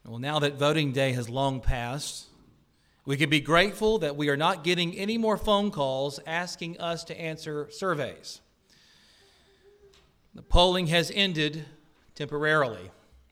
Well, now that voting day has long passed, we can be grateful that we are not getting any more phone calls asking us to answer surveys. The polling has ended temporarily.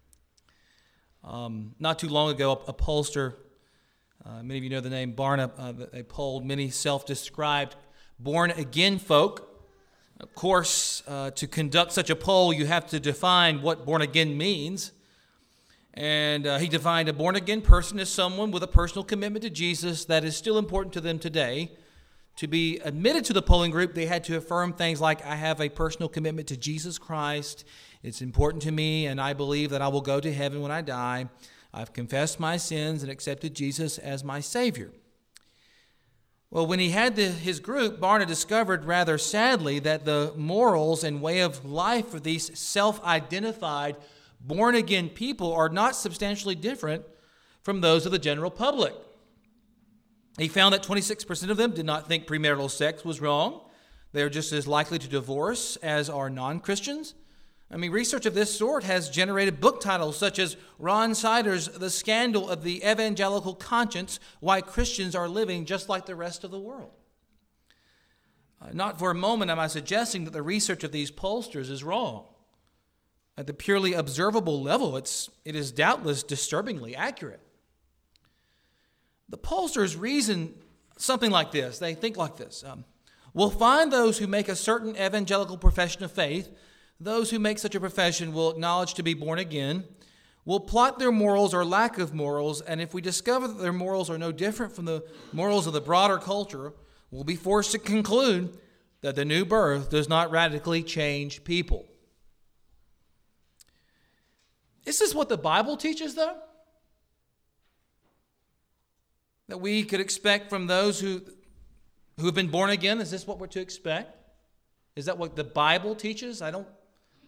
Not too long ago, a pollster, many of you know the name Barna, they polled many self-described born-again folk. Of course, to conduct such a poll, you have to define what born-again means. And he defined a born-again person as someone with a personal commitment to Jesus that is still important to them today. To be admitted to the polling group, they had to affirm things like, I have a personal commitment to Jesus Christ. It's important to me, and I believe that I will go to heaven when I die. I've confessed my sins and accepted Jesus as my Savior. Well, when he had his group, Barna discovered rather sadly that the morals and way of life of these self-identified born-again people are not substantially different from those of the general public. He found that 26% of them did not think premarital sex was wrong. They are just as likely to divorce as are non-Christians. Research of this sort has generated book titles such as Ron Sider's The Scandal of the Evangelical Conscience, Why Christians Are Living Just Like the Rest of the World. Not for a moment am I suggesting that the research of these pollsters is wrong. At the purely observable level, it is doubtless disturbingly accurate. The pollsters reason something like this. They think like this. We'll find those who make a certain evangelical profession of faith. Those who make such a profession will acknowledge to be born again. We'll plot their morals or lack of morals, and if we discover that their morals are no different from the morals of the broader culture, we'll be forced to conclude that the new birth does not radically change people. Is this what the Bible teaches, though? That we could expect from those who have been born again? Is this what we're to expect? Is that what the Bible teaches? I know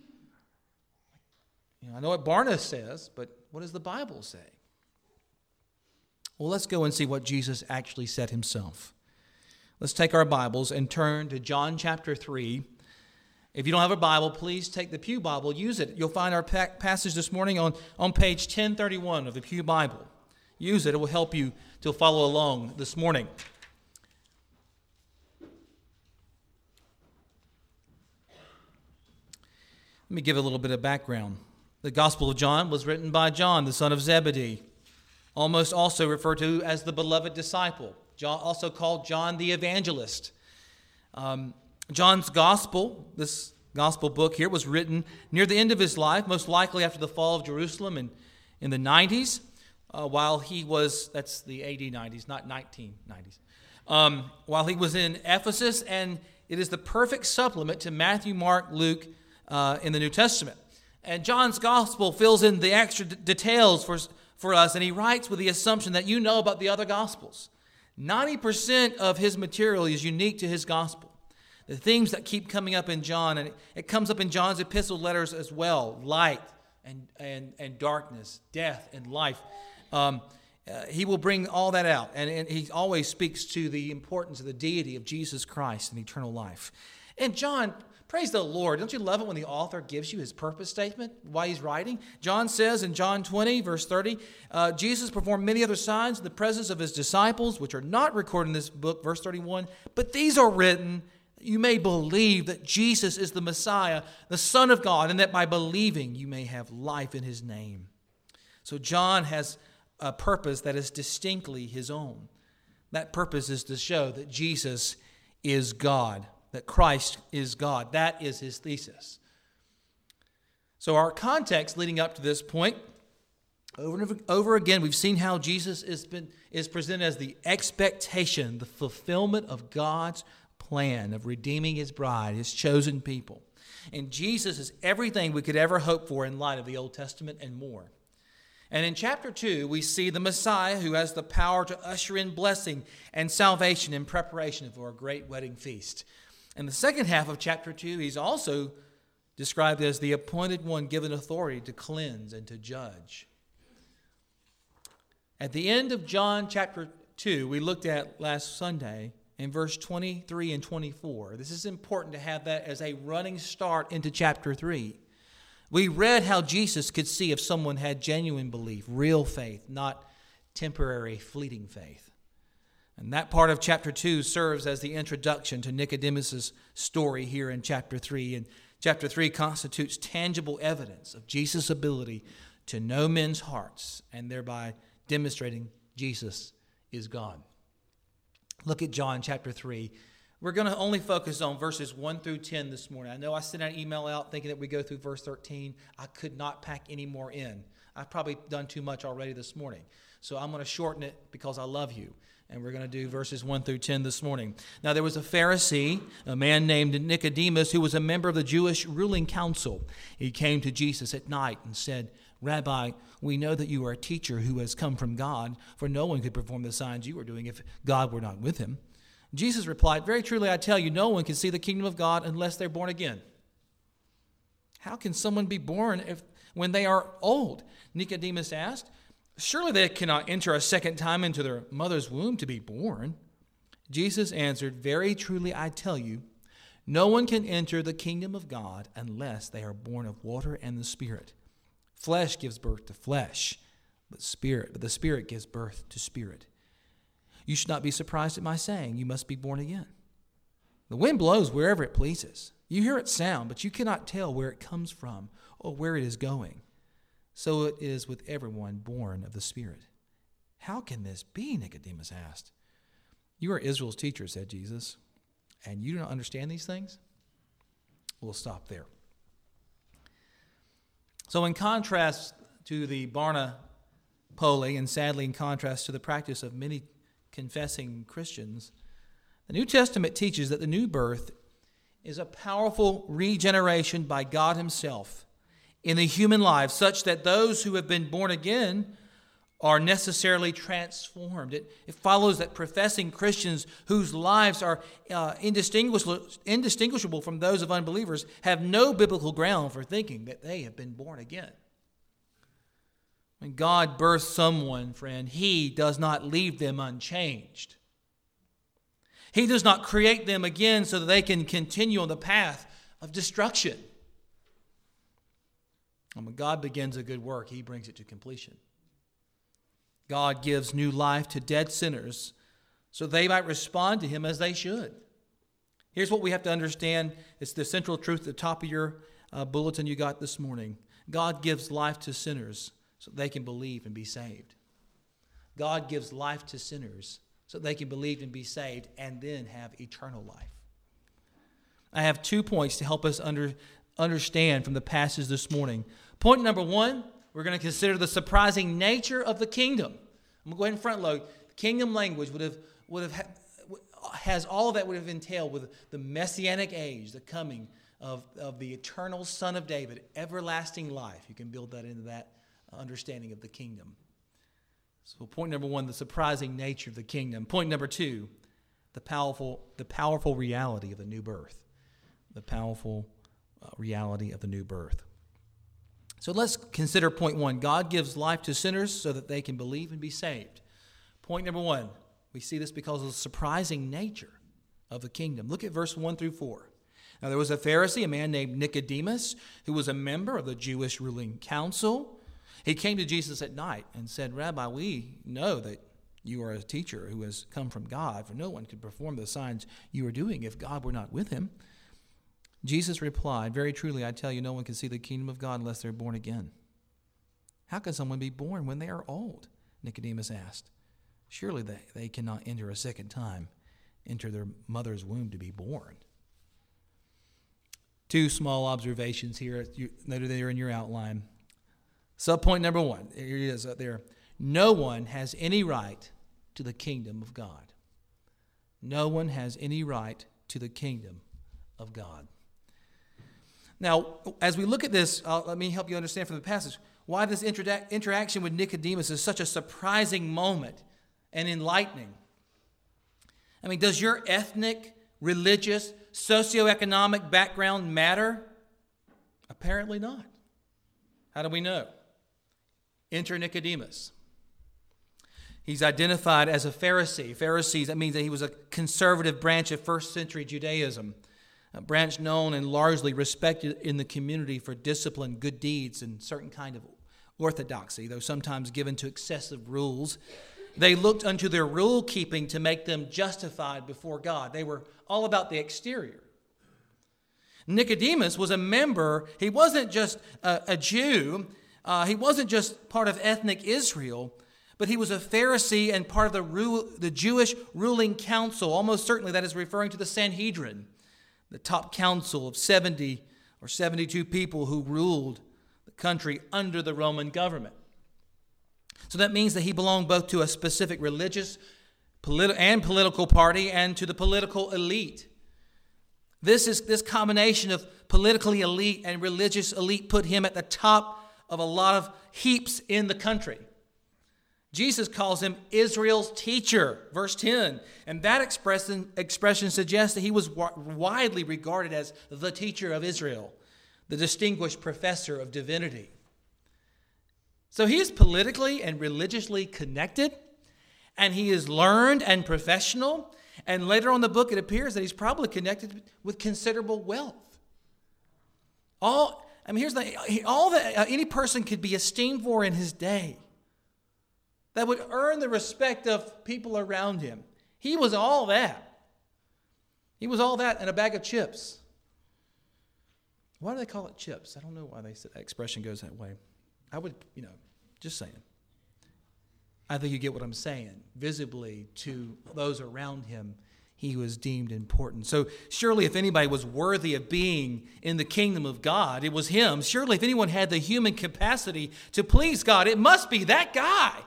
what Barna says, but what does the Bible say? Well, let's go and see what Jesus actually said himself. Let's take our Bibles and turn to John chapter 3. If you don't have a Bible, please take the Pew Bible, use it. You'll find our passage this morning on page 1031 of the Pew Bible. Use it. It will help you to follow along this morning. Let me give a little bit of background. The Gospel of John was written by John, the son of Zebedee, almost also referred to as the beloved disciple, also called John the Evangelist. John's Gospel, this Gospel book here, was written near the end of his life, most likely after the fall of Jerusalem in the 90s, while he was, that's the AD 90s, not 1990s, while he was in Ephesus, and it is the perfect supplement to Matthew, Mark, Luke, in the New Testament. And John's Gospel fills in the extra details for us, and he writes with the assumption that you know about the other Gospels. 90% of his material is unique to his Gospel. The themes that keep coming up in John, and it comes up in John's epistle letters as well, light and darkness, death and life. He will bring all that out, and he always speaks to the importance of the deity of Jesus Christ and eternal life. And John, praise the Lord, don't you love it when the author gives you his purpose statement, why he's writing? John says in John 20, verse 30, Jesus performed many other signs in the presence of his disciples, which are not recorded in this book, verse 31, but these are written you may believe that Jesus is the Messiah, the Son of God, and that by believing you may have life in his name. So John has a purpose that is distinctly his own. That purpose is to show that Jesus is God, that Christ is God. That is his thesis. So our context leading up to this point, over and over again, we've seen how Jesus is presented as the expectation, the fulfillment of God's plan of redeeming his bride, his chosen people. And Jesus is everything we could ever hope for in light of the Old Testament and more. And in chapter 2, we see the Messiah who has the power to usher in blessing and salvation in preparation for a great wedding feast. In the second half of chapter 2, he's also described as the appointed one given authority to cleanse and to judge. At the end of John chapter 2, we looked at last Sunday, in verse 23 and 24. This is important to have that as a running start into chapter 3. We read how Jesus could see if someone had genuine belief, real faith, not temporary, fleeting faith. And that part of chapter 2 serves as the introduction to Nicodemus' story here in chapter 3. And chapter 3 constitutes tangible evidence of Jesus' ability to know men's hearts and thereby demonstrating Jesus is God. Look at John chapter 3. We're going to only focus on verses 1 through 10 this morning. I know I sent an email out thinking that we go through verse 13. I could not pack any more in. I've probably done too much already this morning. So I'm going to shorten it because I love you. And we're going to do verses 1 through 10 this morning. Now there was a Pharisee, a man named Nicodemus, who was a member of the Jewish ruling council. He came to Jesus at night and said, "Rabbi, we know that you are a teacher who has come from God, for no one could perform the signs you are doing if God were not with him." Jesus replied, "Very truly I tell you, no one can see the kingdom of God unless they're born again." "How can someone be born when they are old?" Nicodemus asked. "Surely they cannot enter a second time into their mother's womb to be born." Jesus answered, "Very truly I tell you, no one can enter the kingdom of God unless they are born of water and the Spirit. Flesh gives birth to flesh, but the Spirit gives birth to spirit. You should not be surprised at my saying, you must be born again. The wind blows wherever it pleases. You hear its sound, but you cannot tell where it comes from or where it is going. So it is with everyone born of the Spirit." "How can this be?" Nicodemus asked. "You are Israel's teacher," said Jesus, "and you do not understand these things?" We'll stop there. So in contrast to the Barna Poli, and sadly in contrast to the practice of many confessing Christians, the New Testament teaches that the new birth is a powerful regeneration by God Himself in the human life, such that those who have been born again are necessarily transformed. It follows that professing Christians whose lives are indistinguishable from those of unbelievers have no biblical ground for thinking that they have been born again. When God births someone, friend, He does not leave them unchanged. He does not create them again so that they can continue on the path of destruction. And when God begins a good work, He brings it to completion. God gives new life to dead sinners so they might respond to Him as they should. Here's what we have to understand. It's the central truth at the top of your bulletin you got this morning. God gives life to sinners so they can believe and be saved. God gives life to sinners so they can believe and be saved and then have eternal life. I have 2 points to help us understand from the passage this morning. Point number 1, we're going to consider the surprising nature of the kingdom. I'm going to go ahead and front load. The kingdom language has all of that would have entailed with the messianic age, the coming of the eternal Son of David, everlasting life. You can build that into that understanding of the kingdom. So point number 1, the surprising nature of the kingdom. Point number 2, the powerful reality of the new birth. The powerful reality of the new birth. So let's consider point 1. God gives life to sinners so that they can believe and be saved. Point number 1, we see this because of the surprising nature of the kingdom. Look at verse 1 through 4. Now there was a Pharisee, a man named Nicodemus, who was a member of the Jewish ruling council. He came to Jesus at night and said, "Rabbi, we know that you are a teacher who has come from God, for no one could perform the signs you are doing if God were not with him." Jesus replied, "Very truly I tell you, no one can see the kingdom of God unless they're born again." "How can someone be born when they are old?" Nicodemus asked. "Surely they cannot enter a second time into their mother's womb to be born." 2 small observations here, noted there in your outline. Subpoint number 1, here it is up there. No one has any right to the kingdom of God. No one has any right to the kingdom of God. Now, as we look at this, let me help you understand from the passage why this interaction with Nicodemus is such a surprising moment and enlightening. I mean, does your ethnic, religious, socioeconomic background matter? Apparently not. How do we know? Enter Nicodemus. He's identified as a Pharisee. Pharisees, that means that he was a conservative branch of first century Judaism. a branch known and largely respected in the community for discipline, good deeds, and certain kind of orthodoxy, though sometimes given to excessive rules. They looked unto their rule keeping to make them justified before God. They were all about the exterior. Nicodemus was a member. He wasn't just a Jew. He wasn't just part of ethnic Israel, but he was a Pharisee and part of the Jewish ruling council. Almost certainly that is referring to the Sanhedrin, the top council of 70 or 72 people who ruled the country under the Roman government. So that means that he belonged both to a specific religious and political party and to the political elite. This combination of politically elite and religious elite put him at the top of a lot of heaps in the country. Jesus calls him Israel's teacher, verse 10. And that expression suggests that he was widely regarded as the teacher of Israel, the distinguished professor of divinity. So he is politically and religiously connected, and he is learned and professional. And later on in the book, it appears that he's probably connected with considerable wealth. All that any person could be esteemed for in his day, that would earn the respect of people around him. He was all that. He was all that and a bag of chips. Why do they call it chips? I don't know why that expression goes that way. I would, just saying. I think you get what I'm saying. Visibly to those around him, he was deemed important. So surely if anybody was worthy of being in the kingdom of God, it was him. Surely if anyone had the human capacity to please God, it must be that guy.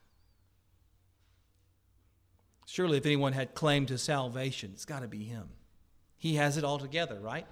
Surely if anyone had claim to salvation, it's got to be him. He has it all together, right?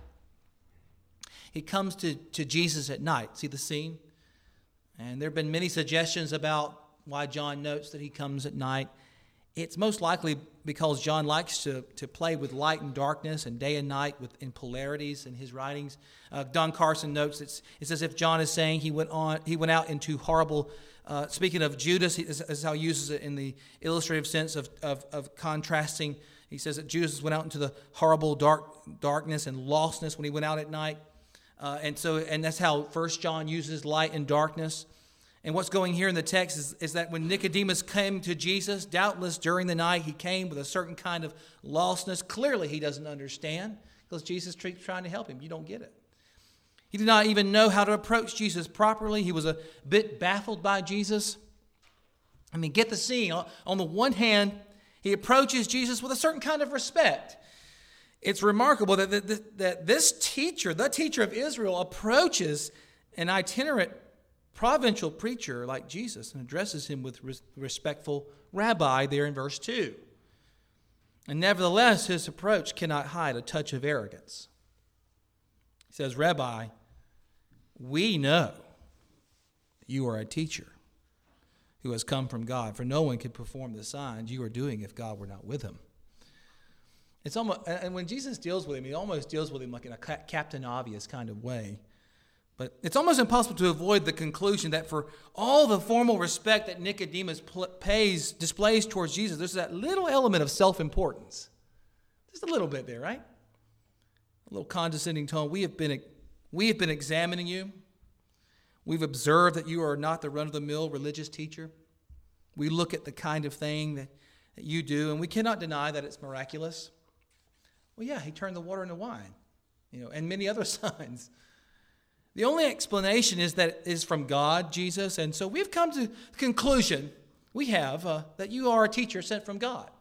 He comes to Jesus at night. See the scene? And there have been many suggestions about why John notes that he comes at night. It's most likely because John likes to play with light and darkness and day and night in polarities in his writings. Don Carson notes it's as if John is saying he went out into horrible. Speaking of Judas, is how he uses it in the illustrative sense of contrasting. He says that Judas went out into the horrible darkness and lostness when he went out at night. And that's how 1 John uses light and darkness. And what's going here in the text is that when Nicodemus came to Jesus, doubtless during the night he came with a certain kind of lostness. Clearly he doesn't understand because Jesus keeps trying to help him. You don't get it. He did not even know how to approach Jesus properly. He was a bit baffled by Jesus. I mean, get the scene. On the one hand, he approaches Jesus with a certain kind of respect. It's remarkable that this teacher, the teacher of Israel, approaches an itinerant provincial preacher like Jesus and addresses him with respectful rabbi there in verse 2. And nevertheless, his approach cannot hide a touch of arrogance. He says, Rabbi, we know that you are a teacher who has come from God, for no one could perform the signs you are doing if God were not with him. It's almost, and when Jesus deals with him, he almost deals with him like in a Captain Obvious kind of way. But it's almost impossible to avoid the conclusion that for all the formal respect that Nicodemus displays towards Jesus, there's that little element of self-importance. Just a little bit there, right? A little condescending tone. We have been examining you. We've observed that you are not the run-of-the-mill religious teacher. We look at the kind of thing that you do, and we cannot deny that it's miraculous. Well, yeah, he turned the water into wine, and many other signs. The only explanation is that it is from God, Jesus, and so we've come to the conclusion, that you are a teacher sent from God.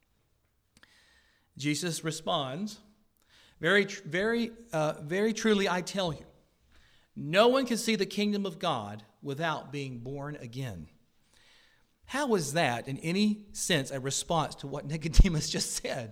Jesus responds, very truly I tell you, no one can see the kingdom of God without being born again. How is that, in any sense, a response to what Nicodemus just said?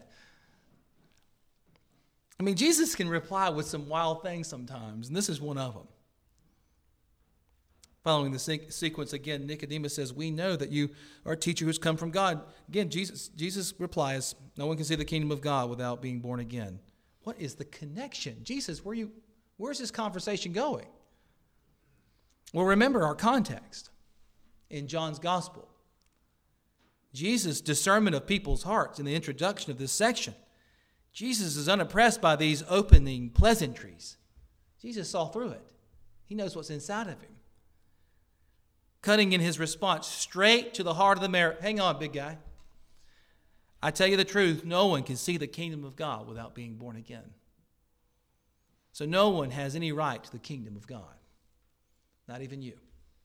I mean, Jesus can reply with some wild things sometimes, and this is one of them. Following the sequence again, Nicodemus says, we know that you are a teacher who's come from God. Again, Jesus replies, no one can see the kingdom of God without being born again. What is the connection? Jesus, where's this conversation going? Well, remember our context in John's gospel. Jesus' discernment of people's hearts in the introduction of this section. Jesus is unimpressed by these opening pleasantries. Jesus saw through it. He knows what's inside of him. Cutting in his response straight to the heart of the matter. Hang on, big guy. I tell you the truth, no one can see the kingdom of God without being born again. So no one has any right to the kingdom of God. Not even you.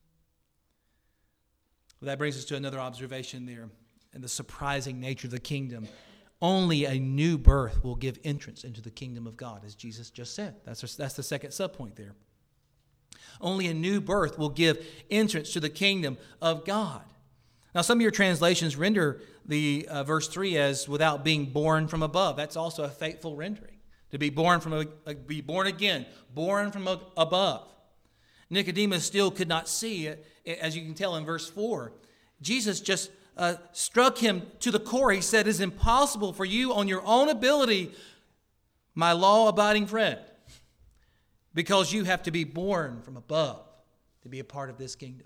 Well, that brings us to another observation there, and the surprising nature of the kingdom. Only a new birth will give entrance into the kingdom of God, as Jesus just said. That's the second subpoint there. Only a new birth will give entrance to the kingdom of God. Now, some of your translations render the verse 3 as without being born from above. That's also a faithful rendering. To be born be born again, born from above. Nicodemus still could not see it, as you can tell in verse 4. Jesus just struck him to the core. He said, "It is impossible for you on your own ability, my law-abiding friend, because you have to be born from above to be a part of this kingdom."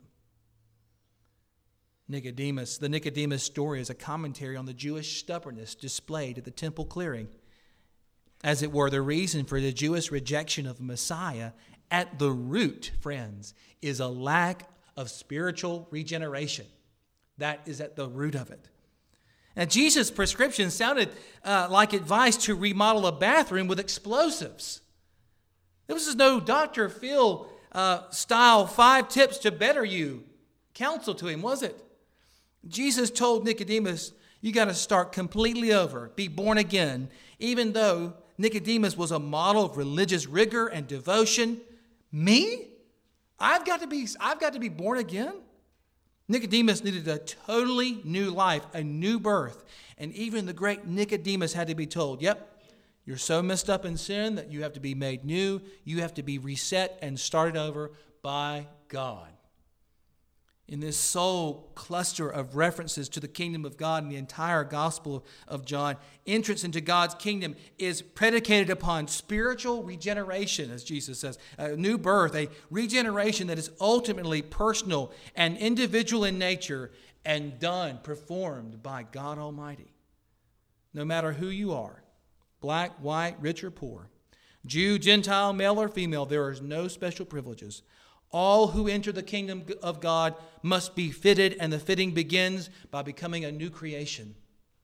The Nicodemus story is a commentary on the Jewish stubbornness displayed at the temple clearing. As it were, the reason for the Jewish rejection of Messiah at the root, friends, is a lack of spiritual regeneration. That is at the root of it. Now, Jesus' prescription sounded like advice to remodel a bathroom with explosives. This was no Dr. Phil style 5 tips to better you counsel to him, was it? Jesus told Nicodemus, you got to start completely over, be born again, even though Nicodemus was a model of religious rigor and devotion. Me? I've got to be born again? Nicodemus needed a totally new life, a new birth. And even the great Nicodemus had to be told, yep, you're so messed up in sin that you have to be made new. You have to be reset and started over by God. In this sole cluster of references to the kingdom of God in the entire Gospel of John, entrance into God's kingdom is predicated upon spiritual regeneration, as Jesus says, a new birth, a regeneration that is ultimately personal and individual in nature and performed by God Almighty. No matter who you are, black, white, rich, or poor, Jew, Gentile, male, or female, there is no special privileges. All who enter the kingdom of God must be fitted, and the fitting begins by becoming a new creation.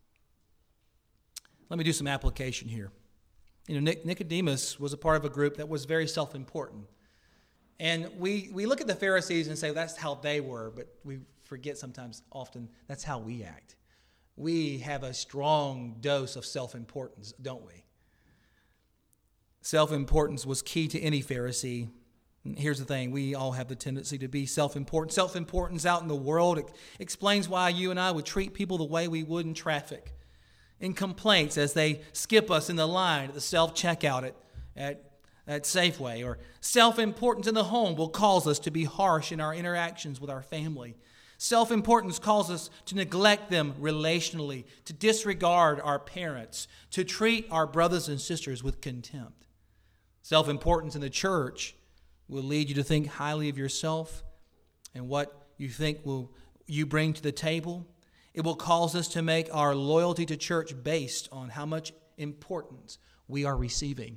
Let me do some application here. Nicodemus was a part of a group that was very self-important. And we look at the Pharisees and say that's how they were, but we forget often, that's how we act. We have a strong dose of self-importance, don't we? Self-importance was key to any Pharisee. Here's the thing, we all have the tendency to be self-important. Self-importance out in the world explains why you and I would treat people the way we would in traffic, in complaints as they skip us in the line at the self-checkout at Safeway. Or self-importance in the home will cause us to be harsh in our interactions with our family. Self-importance calls us to neglect them relationally, to disregard our parents, to treat our brothers and sisters with contempt. Self-importance in the church will lead you to think highly of yourself and what you think you bring to the table. It will cause us to make our loyalty to church based on how much importance we are receiving.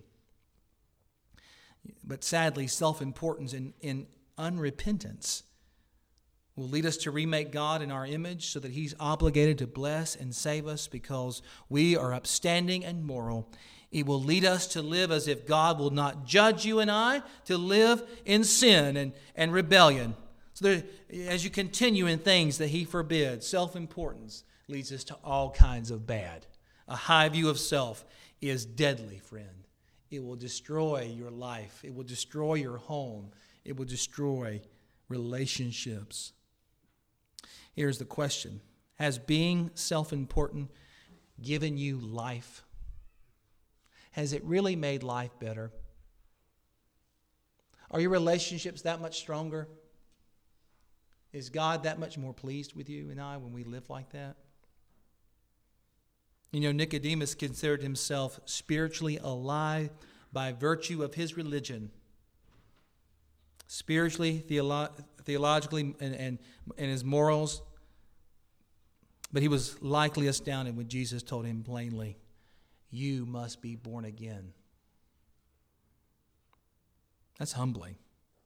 But sadly, self-importance in unrepentance will lead us to remake God in our image so that He's obligated to bless and save us because we are upstanding and moral. It will lead us to live as if God will not judge you and I, to live in sin and rebellion. So as you continue in things that He forbids, self-importance leads us to all kinds of bad. A high view of self is deadly, friend. It will destroy your life. It will destroy your home. It will destroy relationships. Here's the question. Has being self-important given you life? Has it really made life better? Are your relationships that much stronger? Is God that much more pleased with you and I when we live like that? Nicodemus considered himself spiritually alive by virtue of his religion. Spiritually, theologically, and his morals. But he was likely astounded when Jesus told him plainly, You must be born again. That's humbling.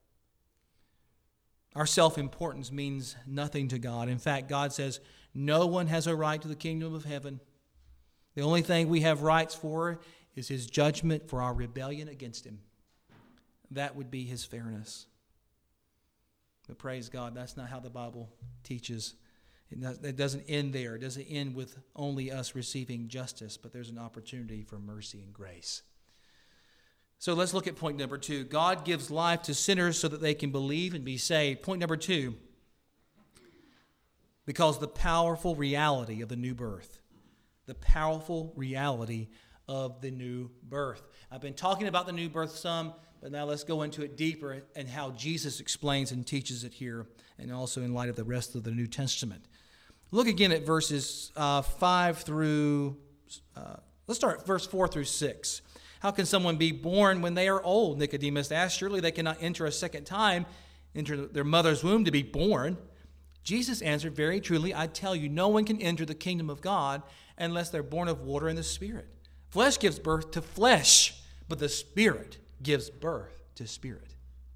Our self-importance means nothing to God. In fact, God says no one has a right to the kingdom of heaven. The only thing we have rights for is his judgment for our rebellion against him. That would be his fairness. But praise God, that's not how the Bible teaches. It doesn't end there. It doesn't end with only us receiving justice, but there's an opportunity for mercy and grace. So let's look at point number 2. God gives life to sinners so that they can believe and be saved. Point number 2, because the powerful reality of the new birth. The powerful reality of the new birth. I've been talking about the new birth some, but now let's go into it deeper and how Jesus explains and teaches it here, and also in light of the rest of the New Testament. Look again at verses 5 through, let's start at verse 4 through 6. How can someone be born when they are old? Nicodemus asked. Surely they cannot enter a second time into their mother's womb to be born. Jesus answered, very truly, I tell you, no one can enter the kingdom of God unless they're born of water and the Spirit. Flesh gives birth to flesh, but the Spirit gives birth to spirit.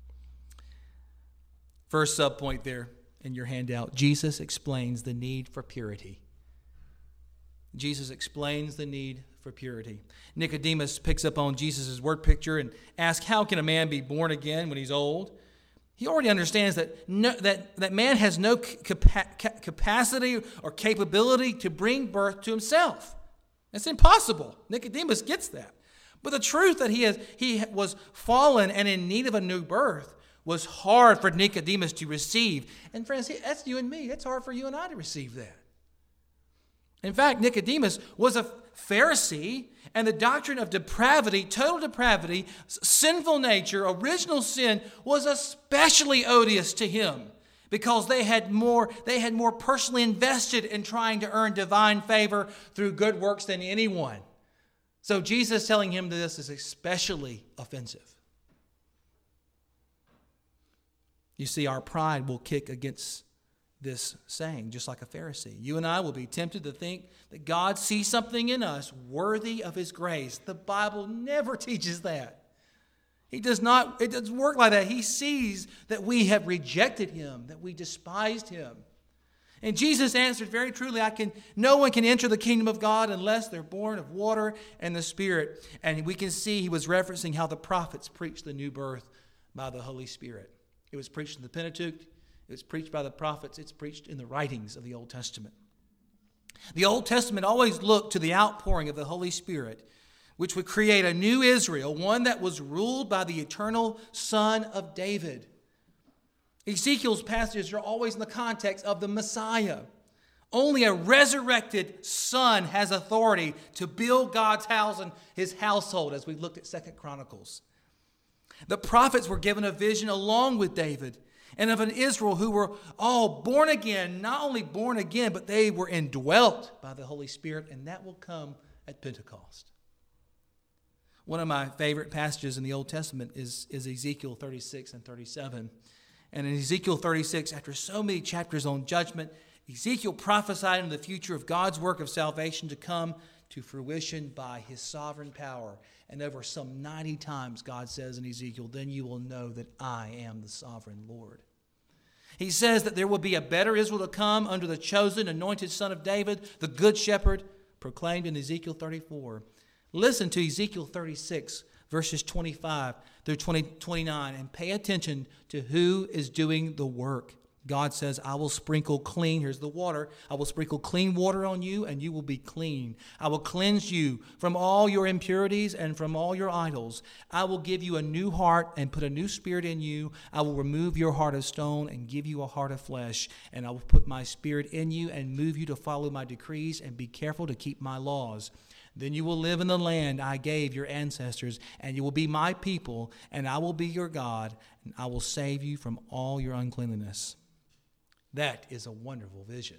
First subpoint there in your handout, Jesus explains the need for purity. Jesus explains the need for purity. Nicodemus picks up on Jesus' word picture and asks, how can a man be born again when he's old? He already understands that that man has no capacity or capability to bring birth to himself. It's impossible. Nicodemus gets that. But the truth that he was fallen and in need of a new birth was hard for Nicodemus to receive. And friends, that's you and me. It's hard for you and I to receive that. In fact, Nicodemus was a Pharisee, and the doctrine of depravity, total depravity, sinful nature, original sin was especially odious to him because they had more personally invested in trying to earn divine favor through good works than anyone. So Jesus telling him this is especially offensive. You see, our pride will kick against this saying, just like a Pharisee. You and I will be tempted to think that God sees something in us worthy of his grace. The Bible never teaches that. It doesn't work like that. He sees that we have rejected him, that we despised him. And Jesus answered, very truly, no one can enter the kingdom of God unless they're born of water and the Spirit. And we can see he was referencing how the prophets preached the new birth by the Holy Spirit. It was preached in the Pentateuch. It was preached by the prophets. It's preached in the writings of the Old Testament. The Old Testament always looked to the outpouring of the Holy Spirit, which would create a new Israel, one that was ruled by the eternal Son of David. Ezekiel's passages are always in the context of the Messiah. Only a resurrected son has authority to build God's house and his household, as we looked at 2 Chronicles. The prophets were given a vision along with David and of an Israel who were all born again, not only born again, but they were indwelt by the Holy Spirit, and that will come at Pentecost. One of my favorite passages in the Old Testament is Ezekiel 36 and 37. And in Ezekiel 36, after so many chapters on judgment, Ezekiel prophesied in the future of God's work of salvation to come to fruition by his sovereign power. And over some 90 times, God says in Ezekiel, then you will know that I am the sovereign Lord. He says that there will be a better Israel to come under the chosen, anointed son of David, the good shepherd, proclaimed in Ezekiel 34. Listen to Ezekiel 36, verses 25 through 29, and pay attention to who is doing the work. God says, I will sprinkle clean, here's the water, I will sprinkle clean water on you, and you will be clean. I will cleanse you from all your impurities and from all your idols. I will give you a new heart and put a new spirit in you. I will remove your heart of stone and give you a heart of flesh. And I will put my spirit in you and move you to follow my decrees and be careful to keep my laws. Then you will live in the land I gave your ancestors, and you will be my people, and I will be your God, and I will save you from all your uncleanness. That is a wonderful vision.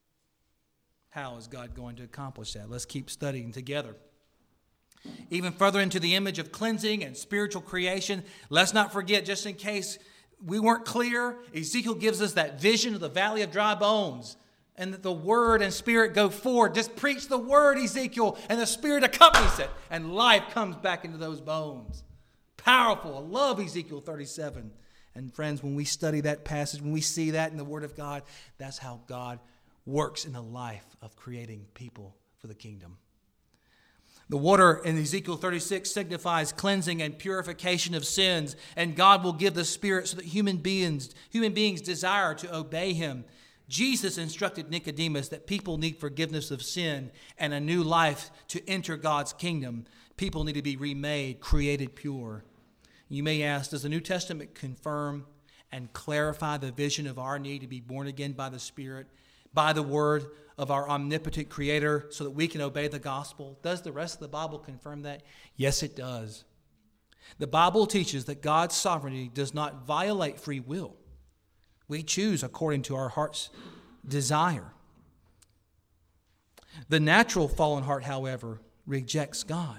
How is God going to accomplish that? Let's keep studying together. Even further into the image of cleansing and spiritual creation, let's not forget, just in case we weren't clear, Ezekiel gives us that vision of the valley of dry bones. and that the Word and Spirit go forward. Just preach the Word, Ezekiel, and the Spirit accompanies it, and life comes back into those bones. Powerful. I love Ezekiel 37. And friends, when we study that passage, when we see that in the Word of God, that's how God works in the life of creating people for the kingdom. The water in Ezekiel 36 signifies cleansing and purification of sins, and God will give the Spirit so that human beings desire to obey Him. Jesus instructed Nicodemus that people need forgiveness of sin and a new life to enter God's kingdom. People need to be remade, created pure. You may ask, does the New Testament confirm and clarify the vision of our need to be born again by the Spirit, by the Word of our omnipotent Creator, so that we can obey the gospel? Does the rest of the Bible confirm that? Yes, it does. The Bible teaches that God's sovereignty does not violate free will. We choose according to our heart's desire. The natural fallen heart, however, rejects God.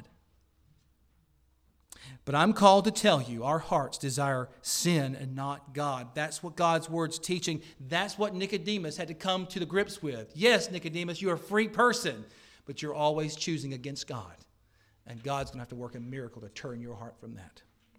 But I'm called to tell you, our hearts desire sin and not God. That's what God's Word's teaching. That's what Nicodemus had to come to the grips with. Yes, Nicodemus, you're a free person, but you're always choosing against God. And God's going to have to work a miracle to turn your heart from that.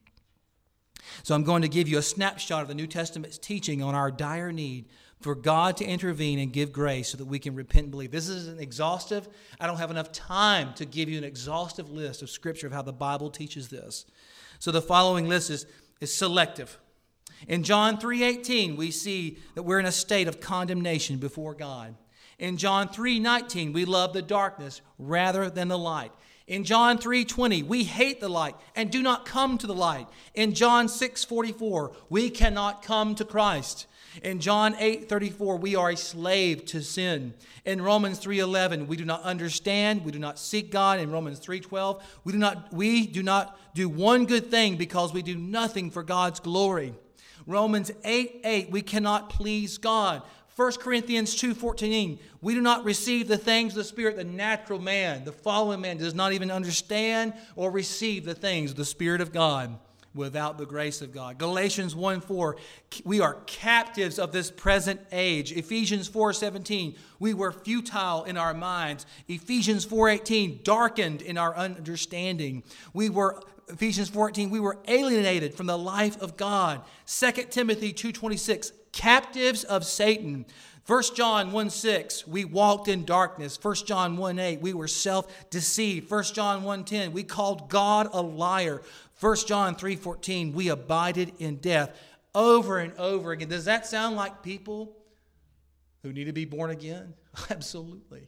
So I'm going to give you a snapshot of the New Testament's teaching on our dire need for God to intervene and give grace so that we can repent and believe. This isn't exhaustive. I don't have enough time to give you an exhaustive list of Scripture of how the Bible teaches this. So the following list is selective. In John 3:18, we see that we're in a state of condemnation before God. In John 3:19, we love the darkness rather than the light. In John 3:20, we hate the light and do not come to the light. In John 6:44, we cannot come to Christ. In John 8:34, we are a slave to sin. In Romans 3:11, we do not understand, we do not seek God. In Romans 3:12, we do not do one good thing because we do nothing for God's glory. Romans 8:8, we cannot please God. 1 Corinthians 2:14, we do not receive the things of the Spirit. The natural man, the fallen man, does not even understand or receive the things of the Spirit of God without the grace of God. Galatians 1:4, we are captives of this present age. Ephesians 4:17, we were futile in our minds. Ephesians 4:18, darkened in our understanding. Ephesians 4:18, we were alienated from the life of God. 2 Timothy 2:26, captives of Satan. 1 John 1:6, we walked in darkness. 1 John 1:8, we were self-deceived. 1 John 1:10, we called God a liar. 1 John 3:14, we abided in death. Over and over again. Does that sound like people who need to be born again? Absolutely.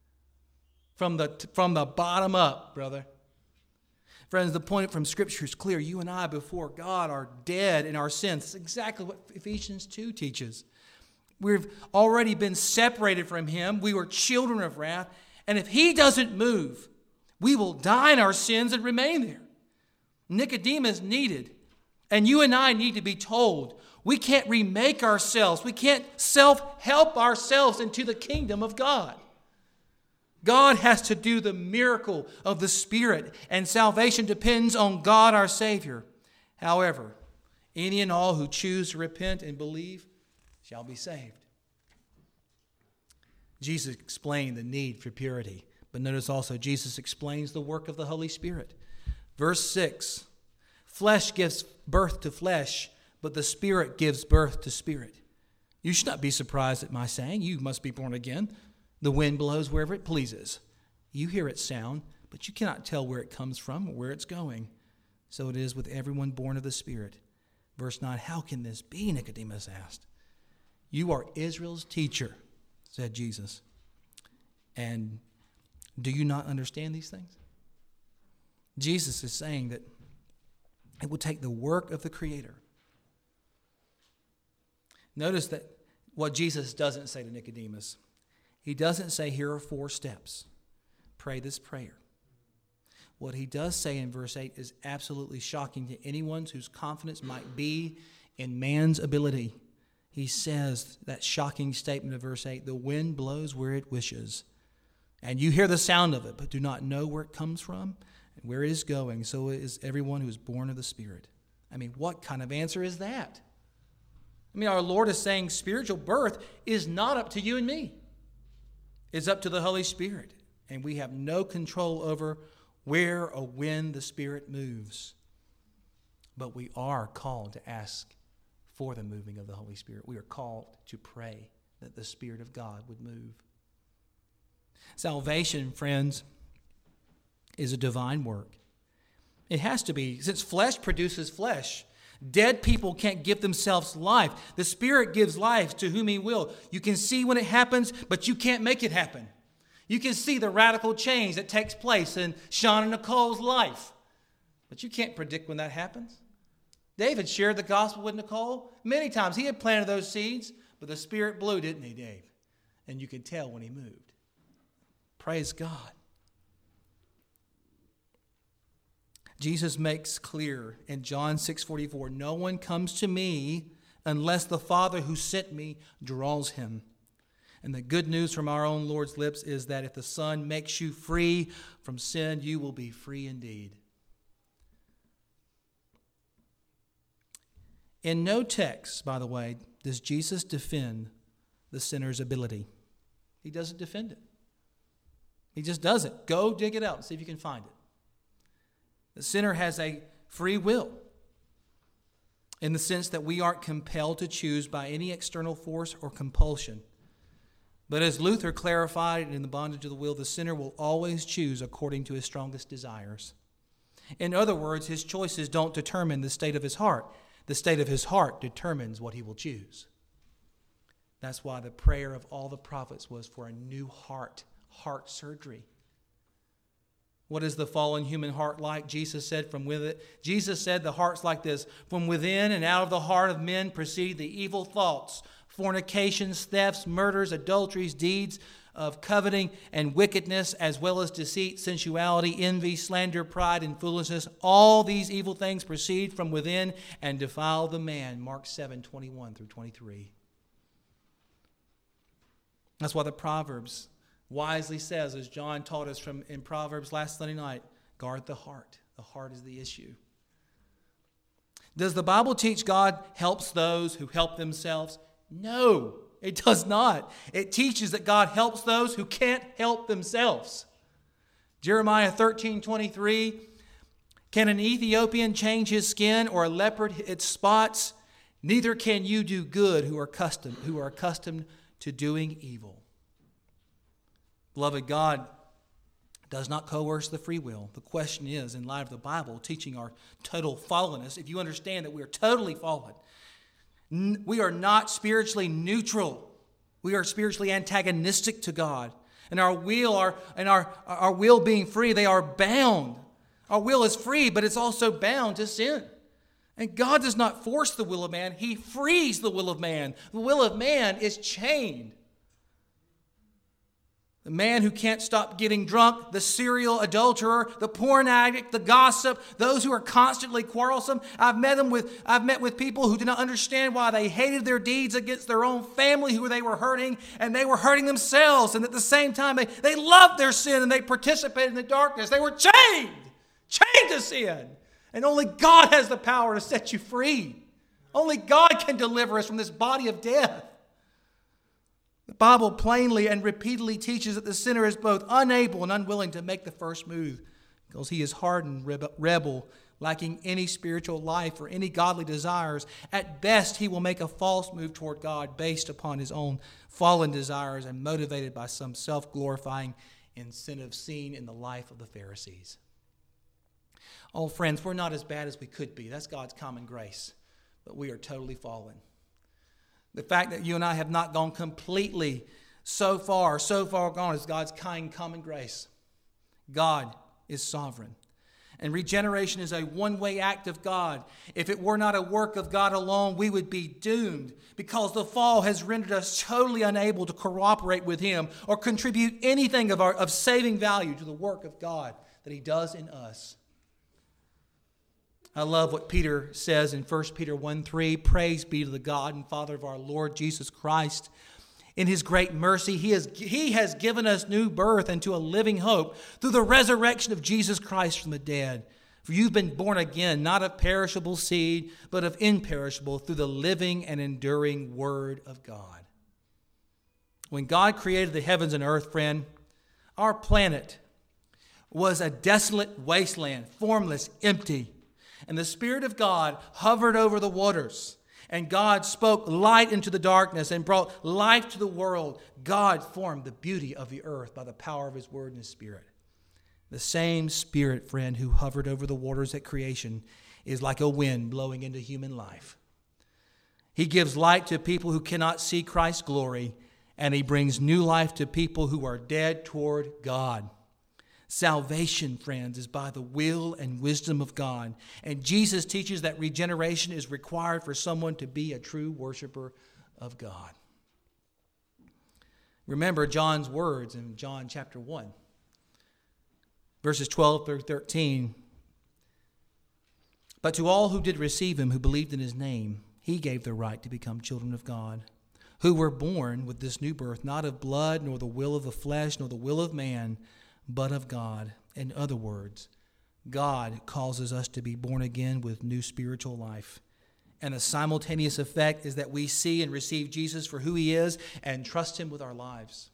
From the bottom up, brother. Friends, the point from Scripture is clear. You and I before God are dead in our sins. That's exactly what Ephesians 2 teaches. We've already been separated from Him. We were children of wrath. And if He doesn't move, we will die in our sins and remain there. Nicodemus needed, and you and I need to be told, we can't remake ourselves. We can't self-help ourselves into the kingdom of God. God has to do the miracle of the Spirit, and salvation depends on God our Savior. However, any and all who choose to repent and believe shall be saved. Jesus explained the need for purity, but notice also Jesus explains the work of the Holy Spirit. Verse 6, flesh gives birth to flesh, but the Spirit gives birth to spirit. You should not be surprised at my saying, you must be born again. The wind blows wherever it pleases. You hear its sound, but you cannot tell where it comes from or where it's going. So it is with everyone born of the Spirit. Verse 9, how can this be, Nicodemus asked. You are Israel's teacher, said Jesus. And do you not understand these things? Jesus is saying that it will take the work of the Creator. Notice that what Jesus doesn't say to Nicodemus. He doesn't say, here are 4 steps. Pray this prayer. What he does say in verse 8 is absolutely shocking to anyone whose confidence might be in man's ability. He says that shocking statement of verse 8, the wind blows where it wishes, and you hear the sound of it, but do not know where it comes from and where it is going. So is everyone who is born of the Spirit. I mean, what kind of answer is that? I mean, our Lord is saying spiritual birth is not up to you and me. is up to the Holy Spirit, and we have no control over where or when the Spirit moves. But we are called to ask for the moving of the Holy Spirit. We are called to pray that the Spirit of God would move. Salvation, friends, is a divine work. It has to be, since flesh produces flesh. Dead people can't give themselves life. The Spirit gives life to whom He will. You can see when it happens, but you can't make it happen. You can see the radical change that takes place in Sean and Nicole's life, but you can't predict when that happens. David shared the gospel with Nicole many times. He had planted those seeds, but the Spirit blew, didn't he, Dave? And you could tell when he moved. Praise God. Jesus makes clear in John 6:44, no one comes to me unless the Father who sent me draws him. And the good news from our own Lord's lips is that if the Son makes you free from sin, you will be free indeed. In no text, by the way, does Jesus defend the sinner's ability. He doesn't defend it. He just doesn't. Go dig it out and see if you can find it. The sinner has a free will in the sense that we aren't compelled to choose by any external force or compulsion. But as Luther clarified in The Bondage of the Will, the sinner will always choose according to his strongest desires. In other words, his choices don't determine the state of his heart. The state of his heart determines what he will choose. That's why the prayer of all the prophets was for a new heart surgery. What is the fallen human heart like? Jesus said the heart's like this. From within and out of the heart of men proceed the evil thoughts, fornications, thefts, murders, adulteries, deeds of coveting and wickedness, as well as deceit, sensuality, envy, slander, pride, and foolishness. All these evil things proceed from within and defile the man. Mark 7:21-23. That's why the Proverbs wisely says, as John taught us in Proverbs last Sunday night, guard the heart. The heart is the issue. Does the Bible teach God helps those who help themselves? No, it does not. It teaches that God helps those who can't help themselves. Jeremiah 13:23, can an Ethiopian change his skin or a leopard its spots? Neither can you do good who are accustomed to doing evil. Beloved, God does not coerce the free will. The question is, in light of the Bible teaching our total fallenness, if you understand that we are totally fallen, we are not spiritually neutral. We are spiritually antagonistic to God. And our will being free, they are bound. Our will is free, but it's also bound to sin. And God does not force the will of man. He frees the will of man. The will of man is chained. The man who can't stop getting drunk, the serial adulterer, the porn addict, the gossip, those who are constantly quarrelsome. I've met with people who did not understand why they hated their deeds against their own family who they were hurting, and they were hurting themselves. And at the same time, they loved their sin and they participated in the darkness. They were chained to sin. And only God has the power to set you free. Only God can deliver us from this body of death. The Bible plainly and repeatedly teaches that the sinner is both unable and unwilling to make the first move because he is hardened, rebel, lacking any spiritual life or any godly desires. At best, he will make a false move toward God based upon his own fallen desires and motivated by some self-glorifying incentive seen in the life of the Pharisees. Oh, friends, we're not as bad as we could be. That's God's common grace. But we are totally fallen. The fact that you and I have not gone completely so far gone is God's kind common grace. God is sovereign. And regeneration is a one-way act of God. If it were not a work of God alone, we would be doomed because the fall has rendered us totally unable to cooperate with Him or contribute anything of saving value to the work of God that He does in us. I love what Peter says in 1 Peter 1:3. Praise be to the God and Father of our Lord Jesus Christ. In His great mercy, He has given us new birth into a living hope through the resurrection of Jesus Christ from the dead. For you've been born again, not of perishable seed, but of imperishable, through the living and enduring Word of God. When God created the heavens and earth, friend, our planet was a desolate wasteland, formless, empty. And the Spirit of God hovered over the waters. And God spoke light into the darkness and brought life to the world. God formed the beauty of the earth by the power of His Word and His Spirit. The same Spirit, friend, who hovered over the waters at creation is like a wind blowing into human life. He gives light to people who cannot see Christ's glory, and He brings new life to people who are dead toward God. Salvation, friends, is by the will and wisdom of God. And Jesus teaches that regeneration is required for someone to be a true worshiper of God. Remember John's words in John chapter 1, verses 12 through 13. But to all who did receive Him, who believed in His name, He gave the right to become children of God, who were born with this new birth, not of blood, nor the will of the flesh, nor the will of man, but of God. In other words, God causes us to be born again with new spiritual life. And the simultaneous effect is that we see and receive Jesus for who He is and trust Him with our lives.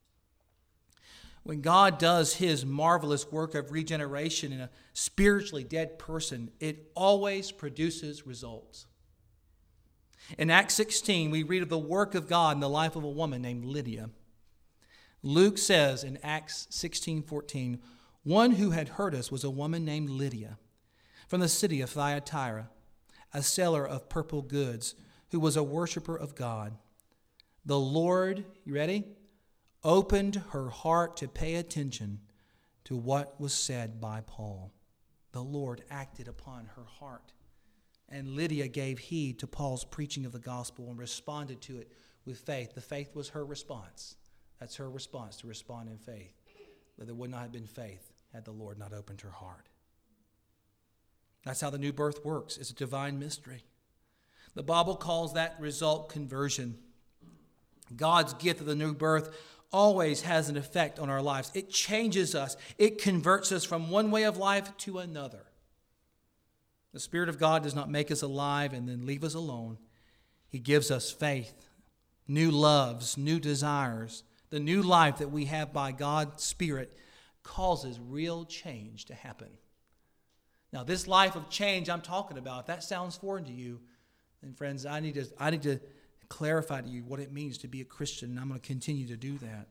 When God does His marvelous work of regeneration in a spiritually dead person, it always produces results. In Acts 16, we read of the work of God in the life of a woman named Lydia. Luke says in Acts 16:14, one who had heard us was a woman named Lydia from the city of Thyatira, a seller of purple goods, who was a worshiper of God. The Lord, you ready? Opened her heart to pay attention to what was said by Paul. The Lord acted upon her heart. And Lydia gave heed to Paul's preaching of the gospel and responded to it with faith. The faith was her response. That's her response, to respond in faith. But there would not have been faith had the Lord not opened her heart. That's how the new birth works. It's a divine mystery. The Bible calls that result conversion. God's gift of the new birth always has an effect on our lives. It changes us. It converts us from one way of life to another. The Spirit of God does not make us alive and then leave us alone. He gives us faith, new loves, new desires. The new life that we have by God's Spirit causes real change to happen. Now, this life of change I'm talking about, if that sounds foreign to you, then friends, I need to clarify to you what it means to be a Christian, and I'm going to continue to do that.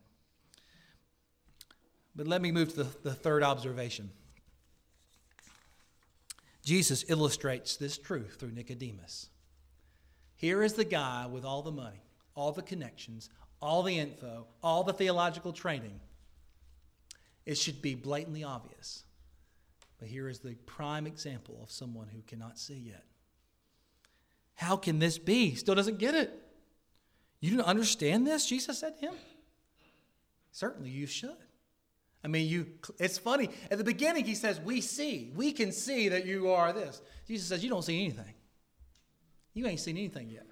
But let me move to the third observation. Jesus illustrates this truth through Nicodemus. Here is the guy with all the money, all the connections, all the info, all the theological training. It should be blatantly obvious. But here is the prime example of someone who cannot see yet. How can this be? Still doesn't get it. You don't understand this? Jesus said to him. Certainly you should. I mean, it's funny. At the beginning, he says, we can see that you are this. Jesus says, you don't see anything. You ain't seen anything yet.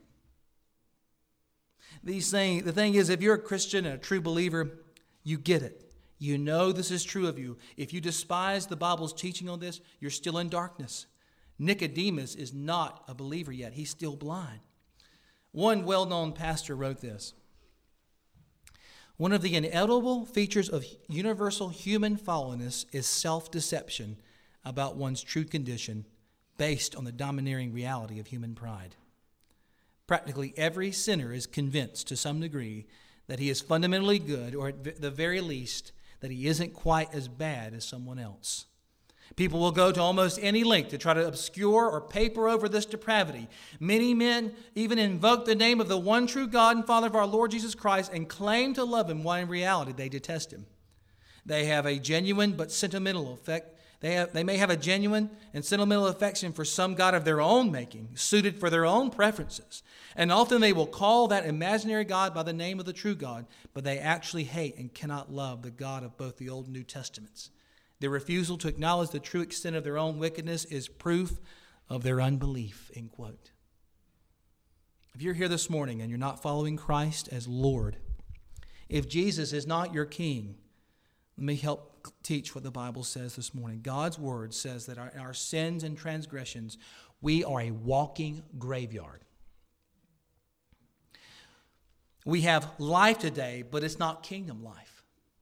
The thing is, if you're a Christian and a true believer, you get it. You know this is true of you. If you despise the Bible's teaching on this, you're still in darkness. Nicodemus is not a believer yet. He's still blind. One well-known pastor wrote this. One of the inevitable features of universal human fallenness is self-deception about one's true condition based on the domineering reality of human pride. Practically every sinner is convinced to some degree that he is fundamentally good, or at the very least, that he isn't quite as bad as someone else. People will go to almost any length to try to obscure or paper over this depravity. Many men even invoke the name of the one true God and Father of our Lord Jesus Christ and claim to love Him while in reality they detest Him. They have a genuine but sentimental effect. They may have a genuine and sentimental affection for some God of their own making, suited for their own preferences. And often they will call that imaginary God by the name of the true God, but they actually hate and cannot love the God of both the Old and New Testaments. Their refusal to acknowledge the true extent of their own wickedness is proof of their unbelief, end quote. If you're here this morning and you're not following Christ as Lord, if Jesus is not your King, let me help teach what the Bible says this morning. God's Word says that our sins and transgressions, we are a walking graveyard. We have life today, but it's not kingdom life.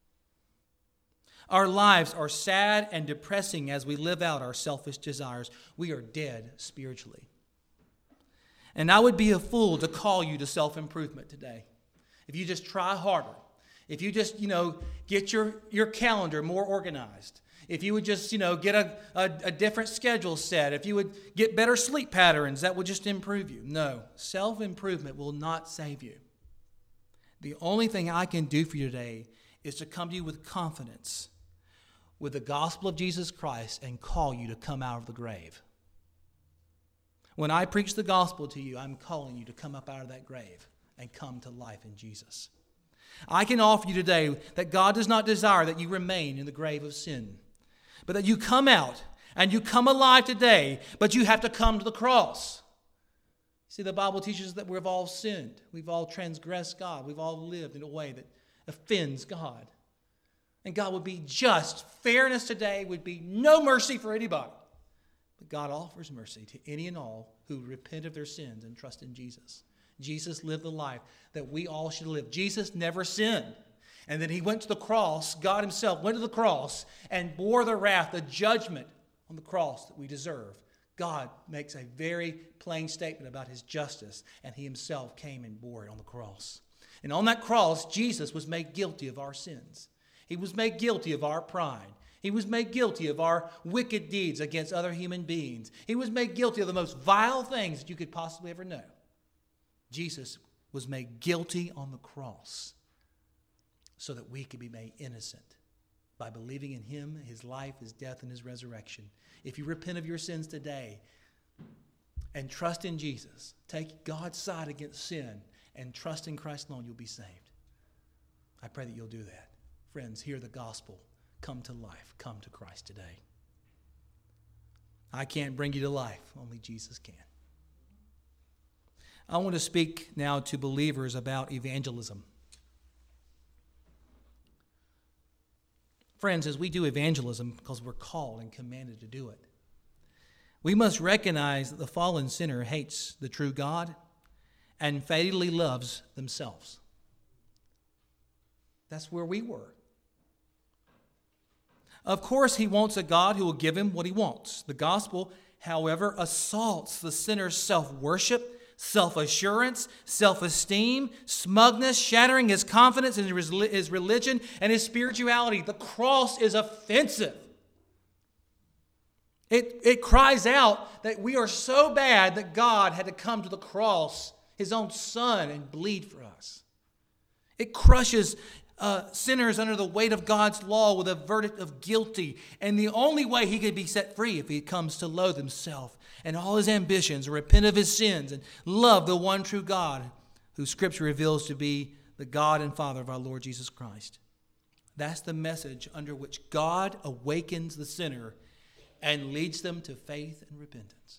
Our lives are sad and depressing as we live out our selfish desires. We are dead spiritually. And I would be a fool to call you to self-improvement today. If you just try harder, if you just, get your calendar more organized, if you would just, get a different schedule set, if you would get better sleep patterns, that would just improve you. No, self-improvement will not save you. The only thing I can do for you today is to come to you with confidence, with the gospel of Jesus Christ, and call you to come out of the grave. When I preach the gospel to you, I'm calling you to come up out of that grave and come to life in Jesus. I can offer you today that God does not desire that you remain in the grave of sin, but that you come out and you come alive today, but you have to come to the cross. See, the Bible teaches that we've all sinned. We've all transgressed God. We've all lived in a way that offends God. And God would be just. Fairness today would be no mercy for anybody. But God offers mercy to any and all who repent of their sins and trust in Jesus. Jesus lived the life that we all should live. Jesus never sinned. And then he went to the cross. God himself went to the cross and bore the wrath, the judgment on the cross that we deserve. God makes a very plain statement about his justice, and he himself came and bore it on the cross. And on that cross, Jesus was made guilty of our sins. He was made guilty of our pride. He was made guilty of our wicked deeds against other human beings. He was made guilty of the most vile things that you could possibly ever know. Jesus was made guilty on the cross so that we could be made innocent by believing in him, his life, his death, and his resurrection. If you repent of your sins today and trust in Jesus, take God's side against sin and trust in Christ alone, you'll be saved. I pray that you'll do that. Friends, hear the gospel. Come to life. Come to Christ today. I can't bring you to life. Only Jesus can. I want to speak now to believers about evangelism. Friends, as we do evangelism, because we're called and commanded to do it, we must recognize that the fallen sinner hates the true God and fatally loves themselves. That's where we were. Of course, he wants a God who will give him what he wants. The gospel, however, assaults the sinner's self-worship, self-assurance, self-esteem, smugness, shattering his confidence in his religion and his spirituality. The cross is offensive. It cries out that we are so bad that God had to come to the cross, his own son, and bleed for us. It crushes sinners under the weight of God's law with a verdict of guilty. And the only way he could be set free if he comes to loathe himself and all his ambitions, repent of his sins, and love the one true God who Scripture reveals to be the God and Father of our Lord Jesus Christ. That's the message under which God awakens the sinner and leads them to faith and repentance.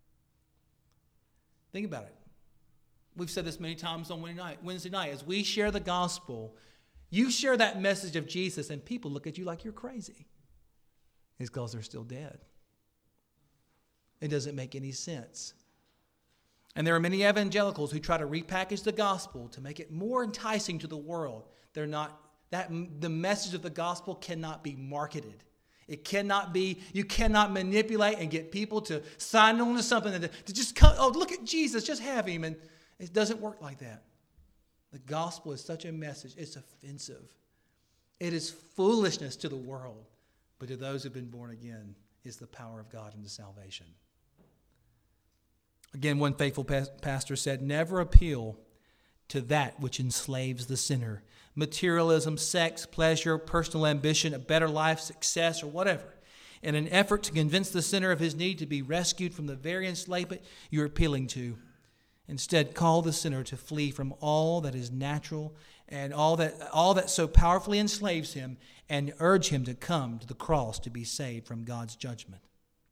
Think about it. We've said this many times on Wednesday night. As we share the gospel, you share that message of Jesus and people look at you like you're crazy. It's because they're still dead. It doesn't make any sense. And there are many evangelicals who try to repackage the gospel to make it more enticing to the world. The message of the gospel cannot be marketed. It cannot be, you cannot manipulate and get people to sign on to something to just come, oh, look at Jesus, just have him. And it doesn't work like that. The gospel is such a message, it's offensive. It is foolishness to the world, but to those who have been born again is the power of God into salvation. Again, one faithful pastor said, never appeal to that which enslaves the sinner. Materialism, sex, pleasure, personal ambition, a better life, success, or whatever. In an effort to convince the sinner of his need to be rescued from the very enslavement you're appealing to. Instead, call the sinner to flee from all that is natural and all that so powerfully enslaves him, and urge him to come to the cross to be saved from God's judgment.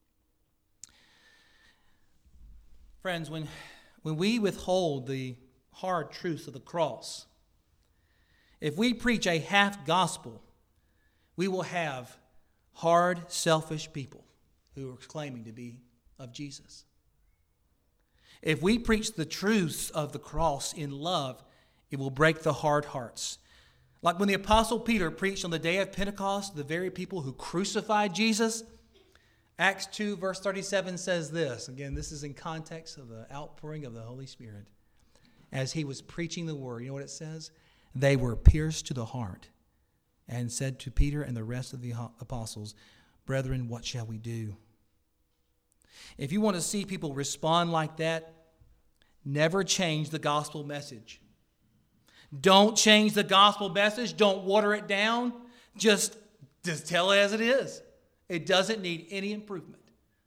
Friends, when we withhold the hard truths of the cross, if we preach a half gospel, we will have hard, selfish people who are claiming to be of Jesus. If we preach the truths of the cross in love, It will break the hard hearts. Like when the Apostle Peter preached on the day of Pentecost, the very people who crucified Jesus, Acts 2 verse 37 says this. Again, this is in context of the outpouring of the Holy Spirit. As he was preaching the word, you know what it says? They were pierced to the heart and said to Peter and the rest of the apostles, "Brethren, what shall we do?" If you want to see people respond like that, never change the gospel message. Don't change the gospel message. Don't water it down. Just tell it as it is. It doesn't need any improvement.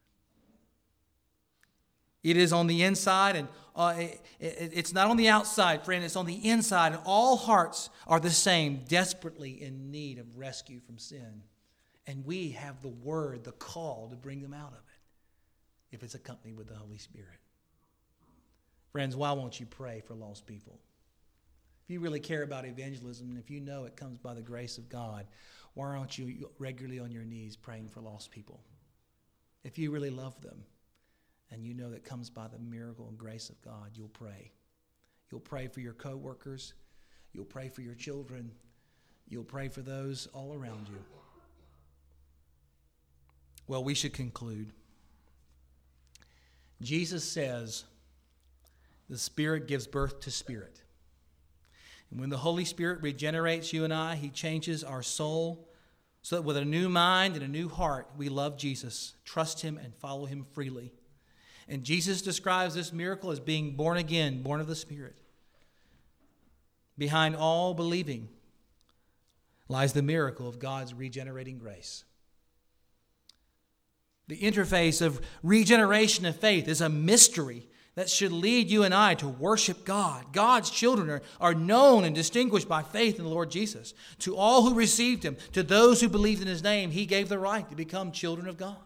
It is on the inside, and it's not on the outside, friend. It's on the inside, and all hearts are the same, desperately in need of rescue from sin. And we have the word, the call to bring them out of it, if it's accompanied with the Holy Spirit. Friends, why won't you pray for lost people? If you really care about evangelism, and if you know it comes by the grace of God, why aren't you regularly on your knees praying for lost people? If you really love them, and you know that comes by the miracle and grace of God, you'll pray. You'll pray for your co-workers. You'll pray for your children. You'll pray for those all around you. Well, we should conclude. Jesus says the Spirit gives birth to spirit. And when the Holy Spirit regenerates you and I, He changes our soul so that with a new mind and a new heart, we love Jesus, trust Him, and follow Him freely. And Jesus describes this miracle as being born again, born of the Spirit. Behind all believing lies the miracle of God's regenerating grace. The interface of regeneration of faith is a mystery that should lead you and I to worship God. God's children are known and distinguished by faith in the Lord Jesus. To all who received Him, to those who believed in His name, He gave the right to become children of God.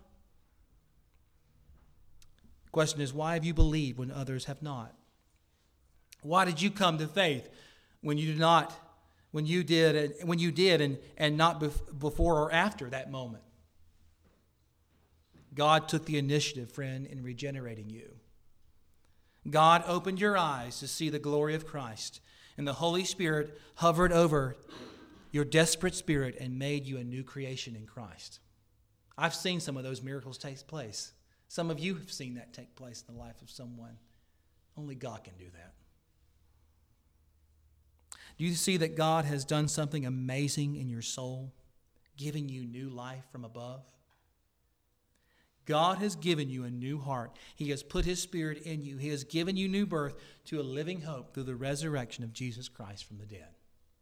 The question is, why have you believed when others have not? Why did you come to faith when you did not, when you did and not before or after that moment? God took the initiative, friend, in regenerating you. God opened your eyes to see the glory of Christ, and the Holy Spirit hovered over your desperate spirit and made you a new creation in Christ. I've seen some of those miracles take place. Some of you have seen that take place in the life of someone. Only God can do that. Do you see that God has done something amazing in your soul, giving you new life from above? God has given you a new heart. He has put His Spirit in you. He has given you new birth to a living hope through the resurrection of Jesus Christ from the dead.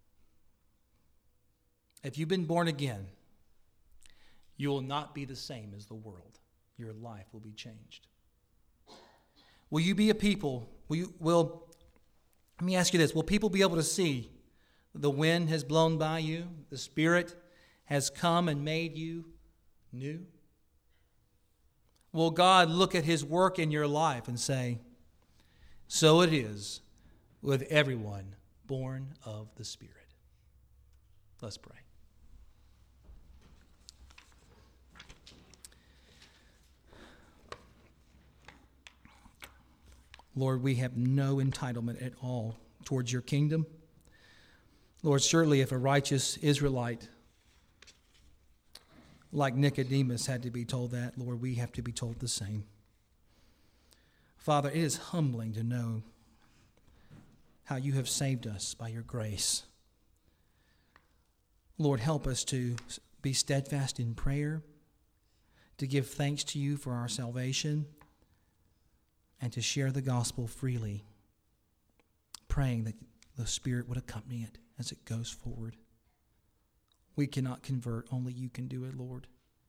If you've been born again, you will not be the same as the world. Your life will be changed. Will you be a people? Let me ask you this. Will people be able to see the wind has blown by you, the Spirit has come and made you new? Will God look at His work in your life and say, so it is with everyone born of the Spirit? Let's pray. Lord, we have no entitlement at all towards your kingdom. Lord, surely if a righteous Israelite like Nicodemus had to be told that, Lord, we have to be told the same. Father, it is humbling to know how you have saved us by your grace. Lord, help us to be steadfast in prayer, to give thanks to you for our salvation, and to share the gospel freely, praying that the Spirit would accompany it as it goes forward. We cannot convert, only you can do it, Lord.